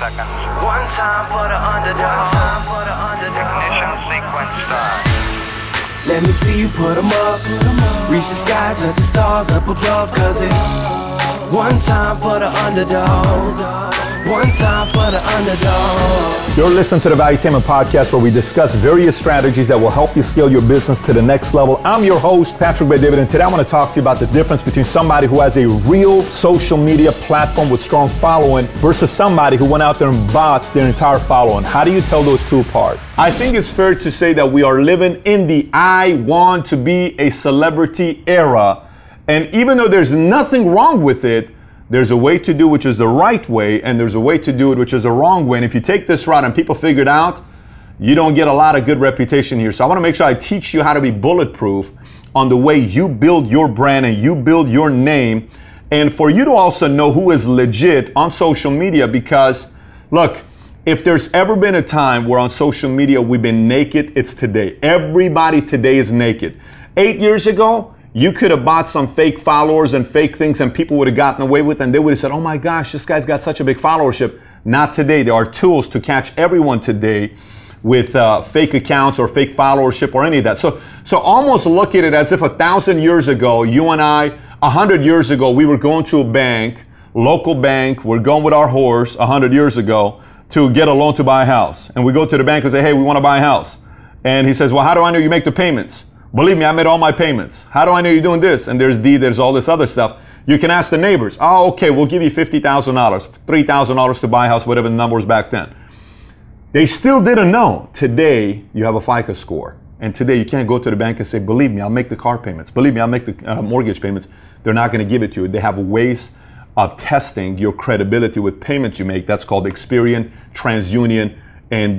seconds. One time for the underdog. Ignition sequence start. Let me see you put 'em up. Reach the sky, touch the stars up above. Cause it's one time for the underdog. One time for the underdog. You're listening to the Valuetainment Podcast, where we discuss various strategies that will help you scale your business to the next level. I'm your host, Patrick Bet-David, and today I want to talk to you about the difference between somebody who has a real social media platform with strong following versus somebody who went out there and bought their entire following. How do you tell those two apart? I think it's fair to say that we are living in the I want to be a celebrity era. And even though there's nothing wrong with it, there's a way to do which is the right way, and there's a way to do it which is the wrong way. And if you take this route and people figure it out, you don't get a lot of good reputation here. So I want to make sure I teach you how to be bulletproof on the way you build your brand and you build your name. And for you to also know who is legit on social media, because look, if there's ever been a time where on social media we've been naked, it's today. Everybody today is naked. 8 years ago, you could have bought some fake followers and fake things and people would have gotten away with it, and they would have said, oh my gosh, this guy's got such a big followership. Not today. There are tools to catch everyone today with fake accounts or fake followership or any of that. So almost look at it as if 1,000 years ago, you and I, 100 years ago, we were going to a bank, local bank, we're going with our horse 100 years ago to get a loan to buy a house. And we go to the bank and say, hey, we want to buy a house. And he says, well, how do I know you make the payments? Believe me, I made all my payments. How do I know you're doing this? And there's all this other stuff. You can ask the neighbors. Oh, okay, we'll give you $50,000, $3,000 to buy a house, whatever the number was back then. They still didn't know. Today, you have a FICO score. And today, you can't go to the bank and say, believe me, I'll make the car payments. Believe me, I'll make the mortgage payments. They're not going to give it to you. They have ways of testing your credibility with payments you make. That's called Experian, TransUnion, and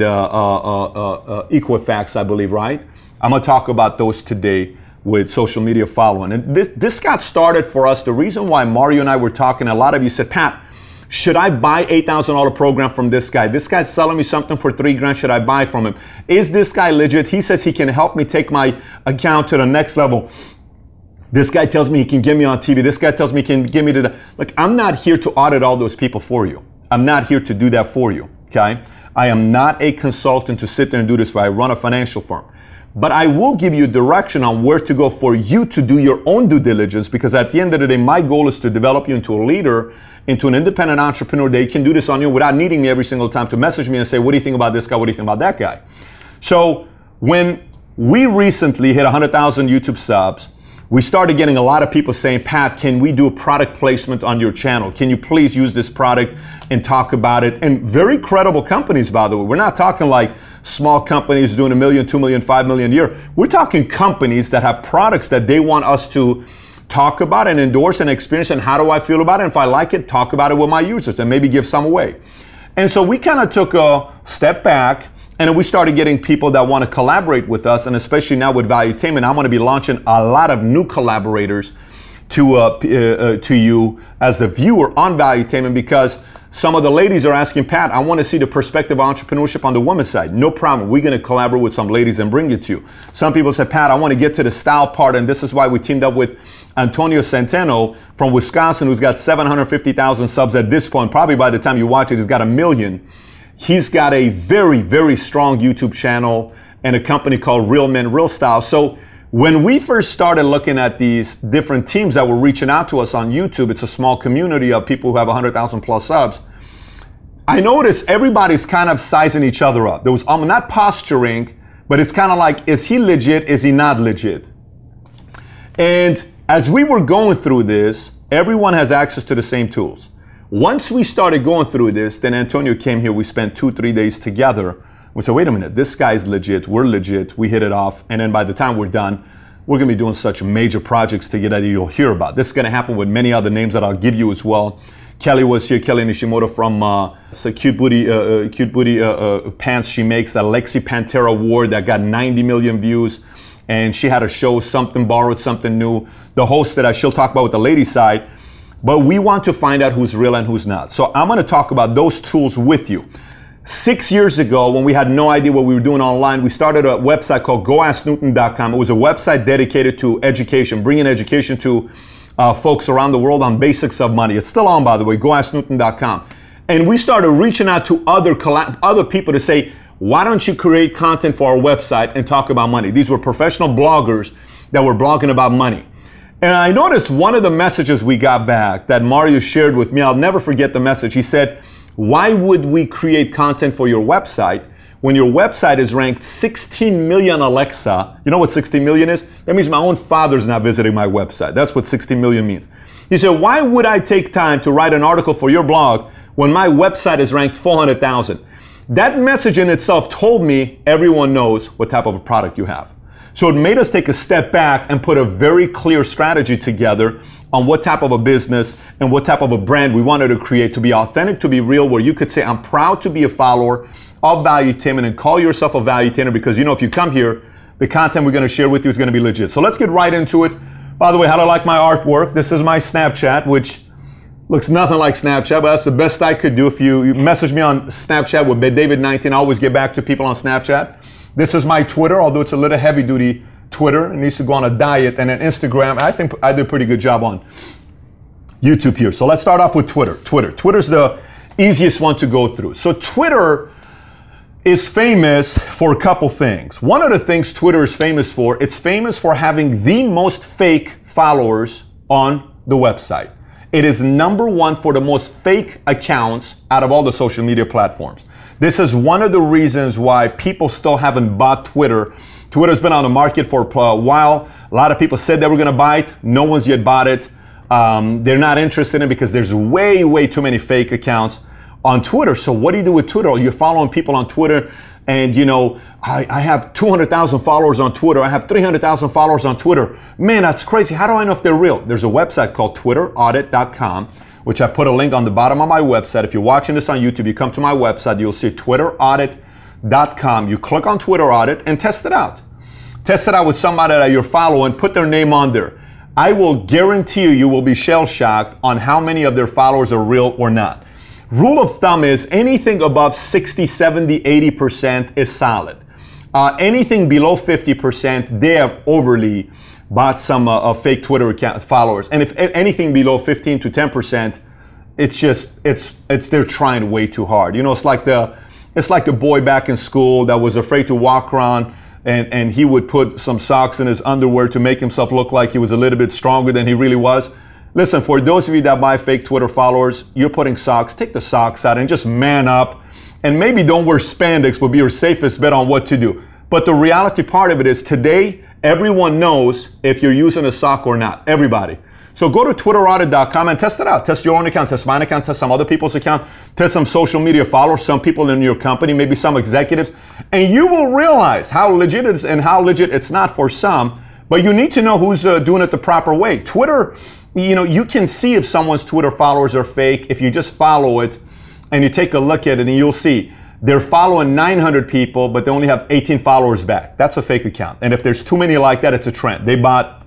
Equifax, I believe, right? I'm going to talk about those today with social media following. And this got started for us. The reason why Mario and I were talking, a lot of you said, Pat, should I buy $8,000 program from this guy? This guy's selling me something for $3,000. Should I buy it from him? Is this guy legit? He says he can help me take my account to the next level. This guy tells me he can get me on TV. This guy tells me he can get me to the... Look, I'm not here to audit all those people for you. I'm not here to do that for you, okay? I am not a consultant to sit there and do this for. I run a financial firm. But I will give you direction on where to go for you to do your own due diligence, because at the end of the day, my goal is to develop you into a leader, into an independent entrepreneur that you can do this on your own without needing me every single time to message me and say, what do you think about this guy? What do you think about that guy? So when we recently hit 100,000 YouTube subs, we started getting a lot of people saying, Pat, can we do a product placement on your channel? Can you please use this product and talk about it? And very credible companies, by the way. We're not talking like small companies doing $1 million, $2 million, $5 million a year. We're talking companies that have products that they want us to talk about and endorse and experience. And how do I feel about it? And if I like it, talk about it with my users and maybe give some away. And so we kind of took a step back, and we started getting people that want to collaborate with us. And especially now with Valuetainment, I'm going to be launching a lot of new collaborators to you as the viewer on Valuetainment, because some of the ladies are asking, Pat, I want to see the perspective of entrepreneurship on the women's side. No problem. We're going to collaborate with some ladies and bring it to you. Some people say, Pat, I want to get to the style part. And this is why we teamed up with Antonio Centeno from Wisconsin, who's got 750,000 subs at this point. Probably by the time you watch it, he's got 1 million. He's got a very, very strong YouTube channel and a company called Real Men, Real Style. So when we first started looking at these different teams that were reaching out to us on YouTube, it's a small community of people who have 100,000 plus subs. I noticed everybody's kind of sizing each other up. There was not posturing, but it's kind of like, is he legit? Is he not legit? And as we were going through this, everyone has access to the same tools. Once we started going through this, then Antonio came here. We spent 2-3 days together. We said, wait a minute, this guy's legit. We're legit. We hit it off. And then by the time we're done, we're going to be doing such major projects together that you'll hear about. This is going to happen with many other names that I'll give you as well. Kelly was here, Kelly Nishimoto from Cute Booty pants she makes, that Lexi Pantera wore that got 90 million views. And she had a show, Something Borrowed, Something New. The host that she'll talk about with the lady side. But we want to find out who's real and who's not. So I'm going to talk about those tools with you. 6 years ago, when we had no idea what we were doing online, we started a website called GoAskNewton.com. It was a website dedicated to education, bringing education to folks around the world on basics of money. It's still on, by the way, GoAskNewton.com. And we started reaching out to other people to say, why don't you create content for our website and talk about money? These were professional bloggers that were blogging about money. And I noticed one of the messages we got back that Mario shared with me, I'll never forget the message. He said, why would we create content for your website when your website is ranked 16 million Alexa? You know what 16 million is? That means my own father's not visiting my website. That's what 16 million means. He said, why would I take time to write an article for your blog when my website is ranked 400,000? That message in itself told me everyone knows what type of a product you have. So it made us take a step back and put a very clear strategy together on what type of a business and what type of a brand we wanted to create to be authentic, to be real, where you could say, I'm proud to be a follower of Valuetainment and call yourself a Valuetainer because, if you come here, the content we're going to share with you is going to be legit. So let's get right into it. By the way, how do I like my artwork? This is my Snapchat, which looks nothing like Snapchat, but that's the best I could do. If you message me on Snapchat with David19, I always get back to people on Snapchat. This is my Twitter, although it's a little heavy-duty Twitter. It needs to go on a diet. And then Instagram, I think I did a pretty good job on YouTube here. So let's start off with Twitter. Twitter's the easiest one to go through. So Twitter is famous for a couple things. One of the things Twitter is famous for, it's famous for having the most fake followers on the website. It is number one for the most fake accounts out of all the social media platforms. This is one of the reasons why people still haven't bought Twitter. Twitter's been on the market for a while. A lot of people said they were going to buy it. No one's yet bought it. They're not interested in it because there's way too many fake accounts on Twitter. So what do you do with Twitter? You're following people on Twitter and, I have 200,000 followers on Twitter. I have 300,000 followers on Twitter. Man, that's crazy. How do I know if they're real? There's a website called TwitterAudit.com, which I put a link on the bottom of my website. If you're watching this on YouTube, you come to my website, you'll see TwitterAudit.com. You click on Twitter Audit and test it out. Test it out with somebody that you're following. Put their name on there. I will guarantee you will be shell-shocked on how many of their followers are real or not. Rule of thumb is anything above 60, 70, 80% is solid. Anything below 50%, they have overly bought some fake Twitter account followers. And if anything below 15 to 10%, it's they're trying way too hard. It's like the boy back in school that was afraid to walk around and he would put some socks in his underwear to make himself look like he was a little bit stronger than he really was. Listen, for those of you that buy fake Twitter followers, you're putting socks, take the socks out and just man up. And maybe don't wear spandex will be your safest bet on what to do. But the reality part of it is today, everyone knows if you're using a sock or not. Everybody. So go to TwitterAudit.com and test it out. Test your own account, test mine account, test some other people's account, test some social media followers, some people in your company, maybe some executives, and you will realize how legit it is and how legit it's not for some. But you need to know who's doing it the proper way. Twitter, you can see if someone's Twitter followers are fake if you just follow it and you take a look at it and you'll see they're following 900 people, but they only have 18 followers back. That's a fake account. And if there's too many like that, it's a trend. They bought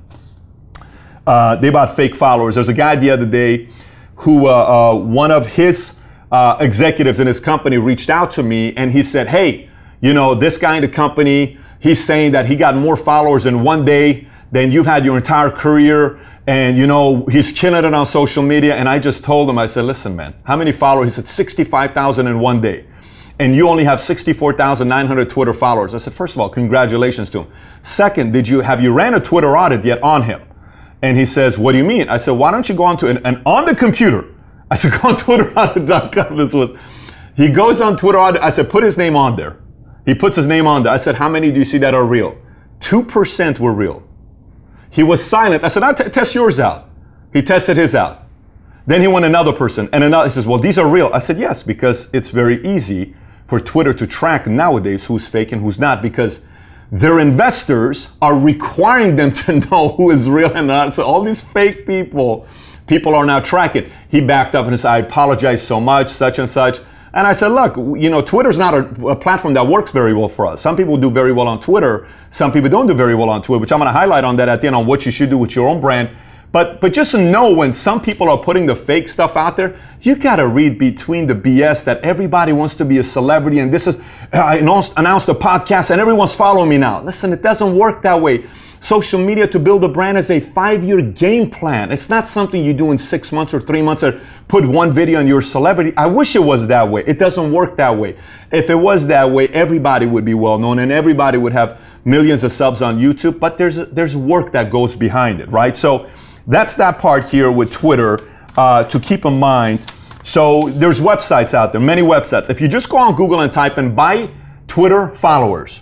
fake followers. There's a guy the other day who one of his executives in his company reached out to me and he said, hey, this guy in the company, he's saying that he got more followers in one day than you've had your entire career. And, he's killing it on social media. And I just told him, I said, listen, man, how many followers? He said 65,000 in one day. And you only have 64,900 Twitter followers. I said, first of all, congratulations to him. Second, have you ran a Twitter audit yet on him? And he says, what do you mean? I said, why don't you go onto and on the computer? I said, go on TwitterAudit.com. He goes on Twitter Audit. I said, put his name on there. He puts his name on there. I said, how many do you see that are real? 2% were real. He was silent. I said, test yours out. He tested his out. Then he went another person and another. He says, well, these are real. I said, yes, because it's very easy for Twitter to track nowadays who's fake and who's not because their investors are requiring them to know who is real and not. So all these fake people are now tracking. He backed up and said, I apologize so much, such and such. And I said, look, Twitter's not a platform that works very well for us. Some people do very well on Twitter. Some people don't do very well on Twitter, which I'm going to highlight on that at the end on what you should do with your own brand. But just know when some people are putting the fake stuff out there, You gotta read between the BS that everybody wants to be a celebrity and this is, I announced a podcast and everyone's following me now. Listen, it doesn't work that way. Social media to build a brand is a 5-year game plan. It's not something you do in 6 months or 3 months or put one video and you're a celebrity. I wish it was that way. It doesn't work that way. If it was that way, everybody would be well known and everybody would have millions of subs on YouTube, but there's work that goes behind it, right? So that's that part here with Twitter to keep in mind. So there's websites out there, many websites. If you just go on Google and type in buy Twitter followers,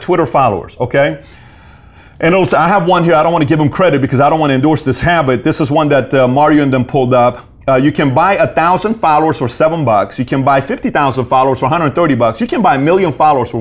okay? And also, I have one here. I don't want to give them credit because I don't want to endorse this habit. This is one that Mario and them pulled up. You can buy 1,000 followers for $7. You can buy 50,000 followers for $130. You can buy 1 million followers for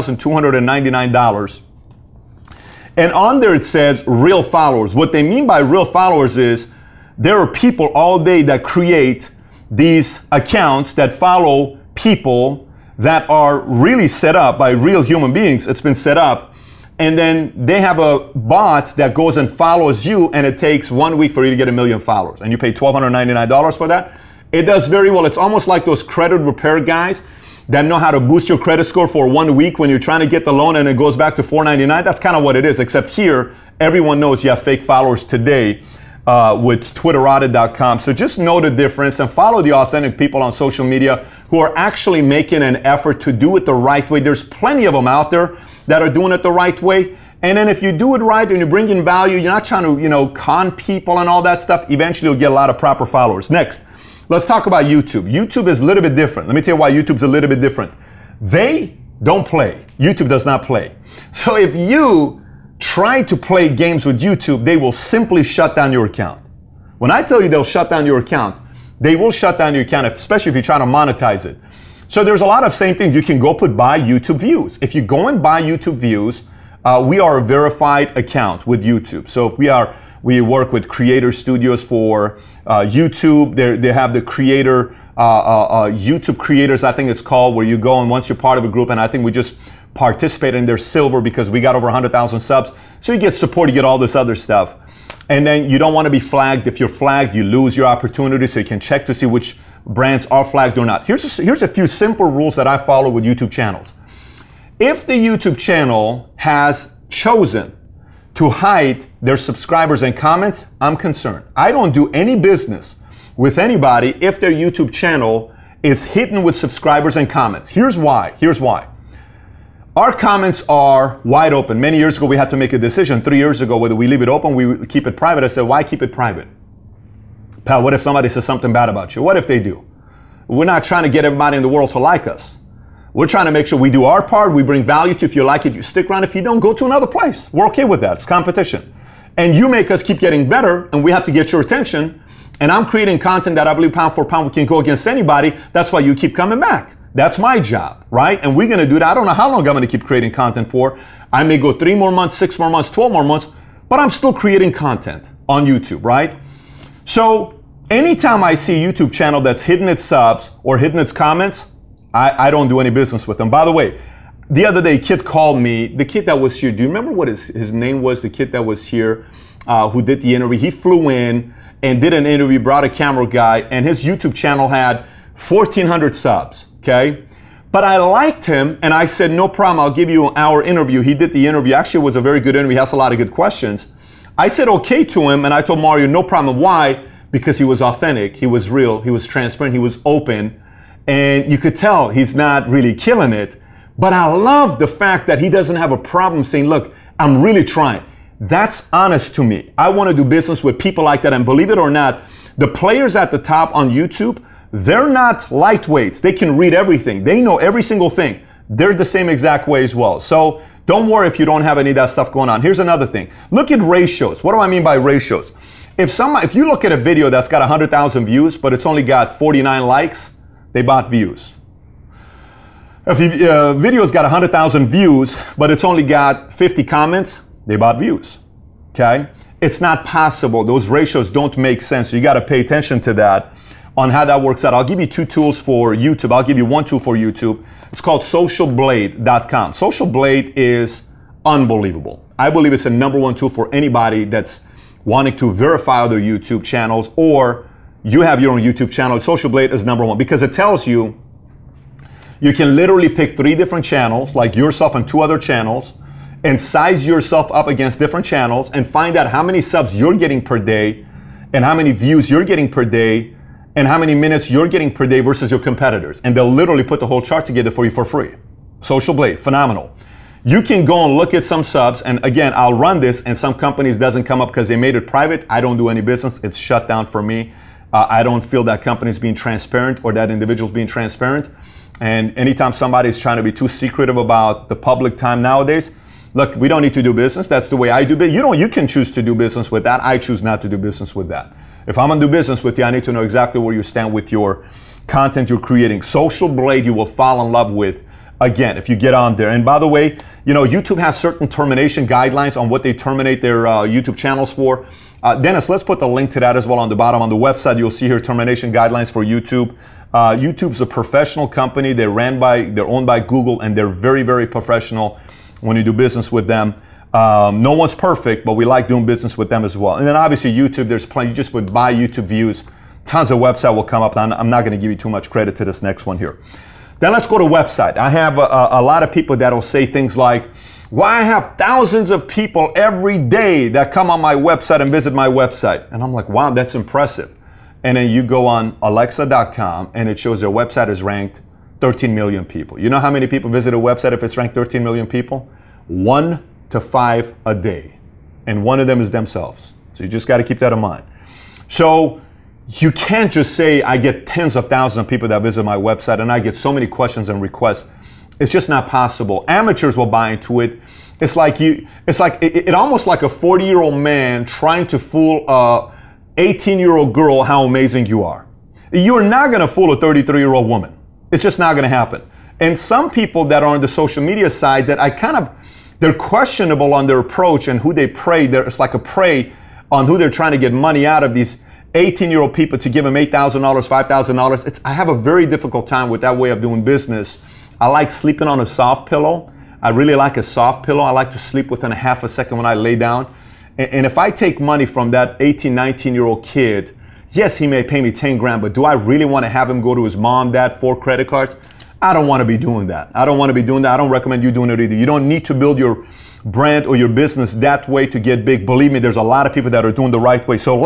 $1,299. And on there it says real followers. What they mean by real followers is there are people all day that create these accounts that follow people that are really set up by real human beings. It's been set up. And then they have a bot that goes and follows you, and it takes 1 week for you to get 1 million followers. And you pay $1,299 for that. It does very well. It's almost like those credit repair guys that know how to boost your credit score for 1 week when you're trying to get the loan and it goes back to $499. That's kind of what it is, except here, everyone knows you have fake followers today with Twitterati.com. So just know the difference and follow the authentic people on social media who are actually making an effort to do it the right way. There's plenty of them out there that are doing it the right way. And then if you do it right and you bring in value, you're not trying to, con people and all that stuff, eventually you'll get a lot of proper followers. Next, let's talk about YouTube. YouTube is a little bit different. Let me tell you why YouTube's a little bit different. They don't play. YouTube does not play. So if you try to play games with YouTube, they will simply shut down your account. When I tell you they'll shut down your account, they will shut down your account, especially if you're trying to monetize it. So there's a lot of same things. You can go buy YouTube views. If you go and buy YouTube views, we are a verified account with YouTube. So if we work with creator studios for YouTube. They have the creator, YouTube creators, I think it's called, where you go and once you're part of a group, and I think we just participate in their silver because we got over 100,000 subs. So you get support, you get all this other stuff. And then you don't want to be flagged. If you're flagged, you lose your opportunity, so you can check to see which brands are flagged or not. Here's a few simple rules that I follow with YouTube channels. If the YouTube channel has chosen to hide their subscribers and comments, I'm concerned. I don't do any business with anybody if their YouTube channel is hidden with subscribers and comments. Here's why. Our comments are wide open. Many years ago, we had to make a decision 3 years ago whether we leave it open, we keep it private. I said, why keep it private? Pal, what if somebody says something bad about you? What if they do? We're not trying to get everybody in the world to like us. We're trying to make sure we do our part. We bring value to. If you like it, you stick around. If you don't, go to another place. We're okay with that. It's competition. And you make us keep getting better, and we have to get your attention. And I'm creating content that I believe pound for pound we can go against anybody. That's why you keep coming back. That's my job, right? And we're going to do that. I don't know how long I'm going to keep creating content for. I may go 3 more months, 6 more months, 12 more months, but I'm still creating content on YouTube, right? So anytime I see a YouTube channel that's hidden its subs or hidden its comments, I don't do any business with them. By the way, the other day, a kid called me, the kid that was here. Do you remember what his name was? The kid that was here who did the interview. He flew in and did an interview, brought a camera guy, and his YouTube channel had 1,400 subs, okay? But I liked him, and I said, no problem, I'll give you an hour interview. He did the interview. Actually, it was a very good interview. He asked a lot of good questions. I said okay to him, and I told Mario, no problem. Why? Because he was authentic, he was real, he was transparent, he was open, and you could tell he's not really killing it. But I love the fact that he doesn't have a problem saying, look, I'm really trying. That's honest to me. I want to do business with people like that, and believe it or not, the players at the top on YouTube, they're not lightweights. They can read everything. They know every single thing. They're the same exact way as well. So don't worry if you don't have any of that stuff going on. Here's another thing. Look at ratios. What do I mean by ratios? If you look at a video that's got 100,000 views, but it's only got 49 likes, they bought views. If a video's got 100,000 views, but it's only got 50 comments, they bought views. Okay? It's not possible. Those ratios don't make sense. So you got to pay attention to that on how that works out. I'll give you 2 tools for YouTube. I'll give you 1 tool for YouTube. It's called socialblade.com. Social Blade is unbelievable. I believe it's the #1 tool for anybody that's wanting to verify their YouTube channels or you have your own YouTube channel. Social Blade is number one because it tells you can literally pick 3 different channels, like yourself and 2 other channels, and size yourself up against different channels and find out how many subs you're getting per day and how many views you're getting per day and how many minutes you're getting per day versus your competitors. And they'll literally put the whole chart together for you for free. Social Blade, phenomenal. You can go and look at some subs, and again, I'll run this, and some companies doesn't come up because they made it private. I don't do any business. It's shut down for me. I don't feel that company's being transparent or that individual's being transparent. And anytime somebody's trying to be too secretive about the public time nowadays, look, we don't need to do business. That's the way I do business. You can choose to do business with that. I choose not to do business with that. If I'm going to do business with you, I need to know exactly where you stand with your content you're creating. Social Blade, you will fall in love with, again, if you get on there. And by the way, YouTube has certain termination guidelines on what they terminate their YouTube channels for. Dennis, let's put the link to that as well on the bottom. On the website, you'll see here termination guidelines for YouTube. YouTube's a professional company. They're owned by Google, and they're very, very professional when you do business with them. No one's perfect, but we like doing business with them as well. And then obviously YouTube, there's plenty. You just would buy YouTube views. Tons of website will come up. I'm not going to give you too much credit to this next one here. Then let's go to website. I have a lot of people that'll say things like, well, I have thousands of people every day that come on my website and visit my website. And I'm like, wow, that's impressive. And then you go on Alexa.com and it shows their website is ranked 13 million people. You know how many people visit a website if it's ranked 13 million people? 1 to 5 a day. And one of them is themselves. So you just got to keep that in mind. So you can't just say, I get tens of thousands of people that visit my website and I get so many questions and requests. It's just not possible. Amateurs will buy into it. It's almost like a 40-year-old man trying to fool a 18-year-old girl how amazing you are. You're not going to fool a 33-year-old woman. It's just not going to happen. And some people that are on the social media side that they're questionable on their approach and who they prey. It's like a prey on who they're trying to get money out of these 18-year-old people to give them $8,000, $5,000. I have a very difficult time with that way of doing business. I like sleeping on a soft pillow. I really like a soft pillow. I like to sleep within a half a second when I lay down. And if I take money from that 18, 19-year-old kid, yes, he may pay me 10 grand, but do I really want to have him go to his mom, dad, 4 credit cards? I don't want to be doing that. I don't want to be doing that. I don't recommend you doing it either. You don't need to build your brand or your business that way to get big. Believe me, there's a lot of people that are doing the right way. So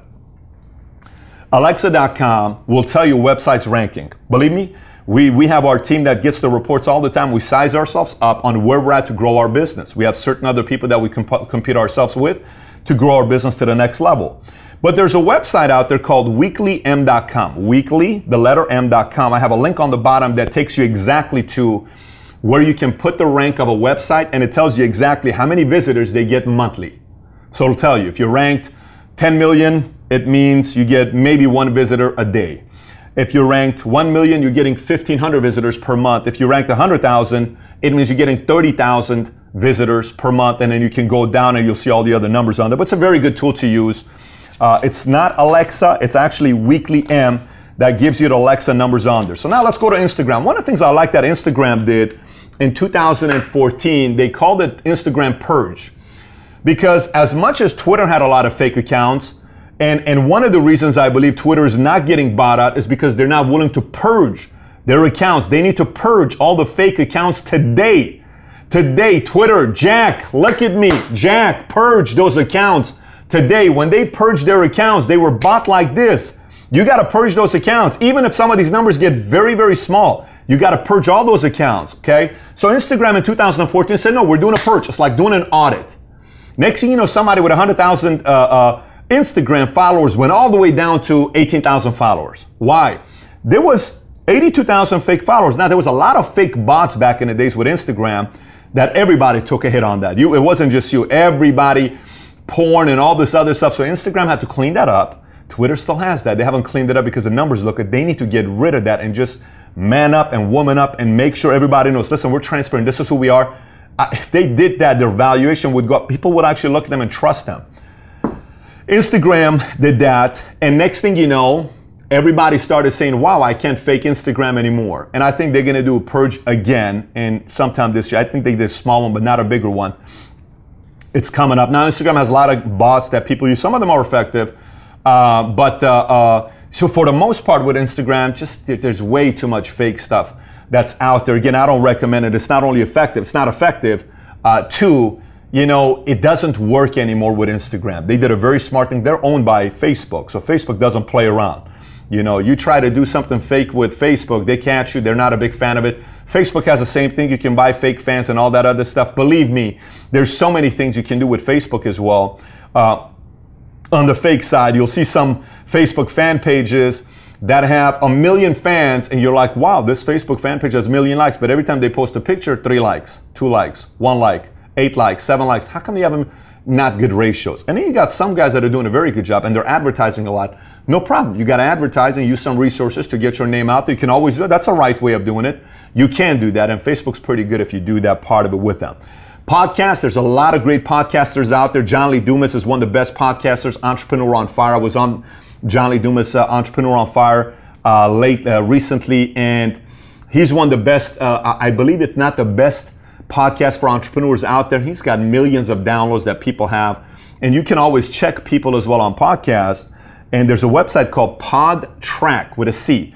Alexa.com will tell you websites ranking. Believe me, we have our team that gets the reports all the time. We size ourselves up on where we're at to grow our business. We have certain other people that we compete ourselves with to grow our business to the next level. But there's a website out there called weeklym.com. Weekly, the letter M.com. I have a link on the bottom that takes you exactly to where you can put the rank of a website, and it tells you exactly how many visitors they get monthly. So it'll tell you if you're ranked 10 million, it means you get maybe 1 visitor a day. If you're ranked 1 million, you're getting 1,500 visitors per month. If you're ranked 100,000, it means you're getting 30,000 visitors per month, and then you can go down and you'll see all the other numbers on there. But it's a very good tool to use. It's not Alexa, it's actually Weekly M that gives you the Alexa numbers on there. So now let's go to Instagram. One of the things I like that Instagram did in 2014, they called it Instagram Purge. Because as much as Twitter had a lot of fake accounts, and one of the reasons I believe Twitter is not getting bought out is because they're not willing to purge their accounts. They need to purge all the fake accounts today. Today, Twitter, Jack, look at me. Jack, purge those accounts. Today, when they purge their accounts, they were bought like this. You got to purge those accounts. Even if some of these numbers get very, very small, you got to purge all those accounts, okay? So Instagram in 2014 said, no, we're doing a purge. It's like doing an audit. Next thing you know, somebody with 100,000 Instagram followers went all the way down to 18,000 followers. Why? There was 82,000 fake followers. Now, there was a lot of fake bots back in the days with Instagram that everybody took a hit on that. It wasn't just you. Everybody, porn and all this other stuff. So Instagram had to clean that up. Twitter still has that. They haven't cleaned it up because the numbers look good. They need to get rid of that and just man up and woman up and make sure everybody knows, listen, we're transparent. This is who we are. If they did that, their valuation would go up. People would actually look at them and trust them. Instagram did that. And next thing you know, everybody started saying, wow, I can't fake Instagram anymore. And I think they're going to do a purge again. And sometime this year, I think they did a small one, but not a bigger one. It's coming up. Now, Instagram has a lot of bots that people use. Some of them are effective. But So for the most part with Instagram, just there's way too much fake stuff that's out there. Again, I don't recommend it. It's not only effective, it's not effective. Two, it doesn't work anymore with Instagram. They did a very smart thing. They're owned by Facebook, so Facebook doesn't play around. You try to do something fake with Facebook, they catch you. They're not a big fan of it. Facebook has the same thing. You can buy fake fans and all that other stuff. Believe me, there's so many things you can do with Facebook as well. On the fake side, you'll see some Facebook fan pages that have 1 million fans, and you're like, wow, this Facebook fan page has 1 million likes, but every time they post a picture, 3 likes, 2 likes, 1 like, 8 likes, 7 likes. How come you have not good ratios? And then you got some guys that are doing a very good job and they're advertising a lot. No problem. You got to advertise and use some resources to get your name out there. You can always do it. That's a right way of doing it. You can do that, and Facebook's pretty good if you do that part of it with them. Podcasts, there's a lot of great podcasters out there. John Lee Dumas is one of the best podcasters. Entrepreneur on Fire. I was on John Lee Dumas' Entrepreneur on Fire recently, and he's one of the best, I believe if not the best podcast for entrepreneurs out there. He's got millions of downloads that people have, and you can always check people as well on podcasts, and there's a website called PodTrack with a C,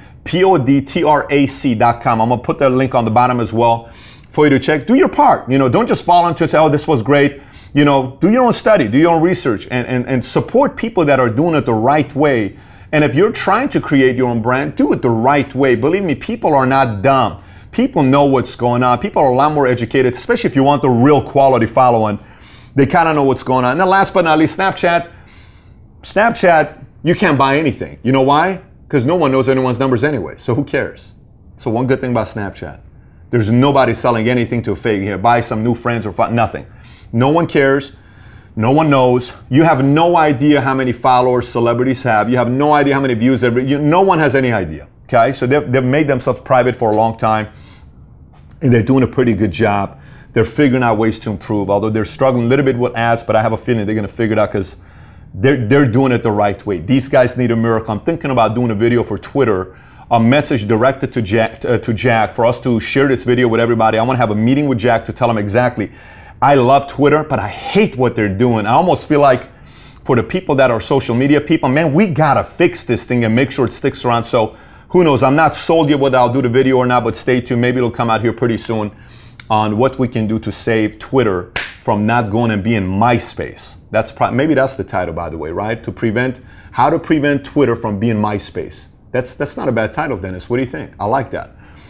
PodTrac.com. I'm going to put that link on the bottom as well for you to check. Do your part. Don't just fall into it and say, oh, this was great. Do your own study, do your own research, and support people that are doing it the right way. And if you're trying to create your own brand, do it the right way. Believe me, people are not dumb. People know what's going on. People are a lot more educated, especially if you want the real quality following. They kind of know what's going on. And then last but not least, Snapchat. Snapchat, you can't buy anything. You know why? Because no one knows anyone's numbers anyway. So who cares? So one good thing about Snapchat. There's nobody selling anything to a fake here. Buy some new friends or nothing. No one cares. No one knows. You have no idea how many followers celebrities have. You have no idea how many views. No one has any idea. Okay? So they've made themselves private for a long time. And they're doing a pretty good job. They're figuring out ways to improve. Although they're struggling a little bit with ads, but I have a feeling they're going to figure it out because they're doing it the right way. These guys need a miracle. I'm thinking about doing a video for Twitter, a message directed to Jack for us to share this video with everybody. I want to have a meeting with Jack to tell him exactly. I love Twitter, but I hate what they're doing. I almost feel like for the people that are social media people, man, we got to fix this thing and make sure it sticks around. So who knows? I'm not sold yet whether I'll do the video or not, but stay tuned. Maybe it'll come out here pretty soon on what we can do to save Twitter from not going and being MySpace. Maybe that's the title, by the way, right? How to prevent Twitter from being MySpace. That's not a bad title, Dennis. What do you think? I like that.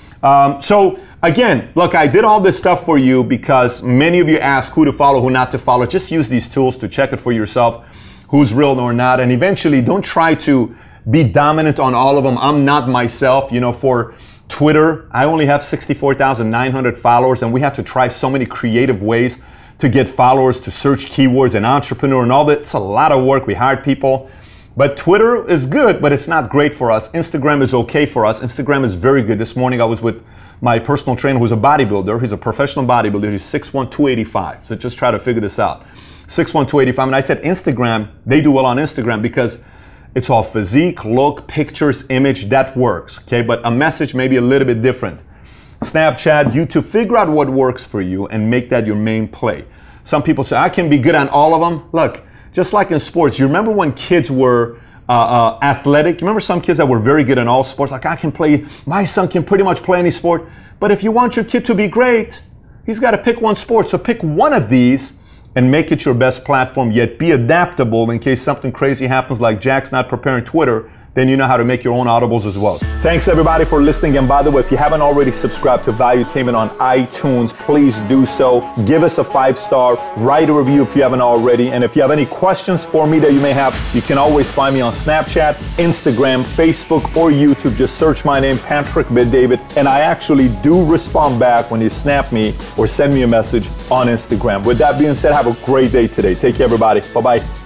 So again, look, I did all this stuff for you because many of you ask who to follow, who not to follow. Just use these tools to check it for yourself, who's real or not. And eventually, don't try to be dominant on all of them. I'm not myself. For Twitter, I only have 64,900 followers, and we have to try so many creative ways to get followers, to search keywords and entrepreneur and all that. It's a lot of work. We hired people. But Twitter is good, but it's not great for us. Instagram is okay for us. Instagram is very good. This morning I was with my personal trainer who's a bodybuilder. He's a professional bodybuilder. He's 6'1", 285. So just try to figure this out. 6'1", 285. And I said Instagram, they do well on Instagram because it's all physique, look, pictures, image, that works. Okay, but a message may be a little bit different. Snapchat, YouTube, figure out what works for you and make that your main play. Some people say, I can be good on all of them. Look, just like in sports, you remember when kids were athletic? You remember some kids that were very good in all sports? Like, my son can pretty much play any sport. But if you want your kid to be great, he's got to pick one sport. So pick one of these and make it your best platform, yet be adaptable in case something crazy happens like Jack's not preparing Twitter. Then you know how to make your own audibles as well. Thanks everybody for listening. And by the way, if you haven't already subscribed to Valuetainment on iTunes, please do so. Give us a 5-star, write a review if you haven't already. And if you have any questions for me that you may have, you can always find me on Snapchat, Instagram, Facebook, or YouTube. Just search my name, Patrick Bet-David. And I actually do respond back when you snap me or send me a message on Instagram. With that being said, have a great day today. Take care, everybody. Bye-bye.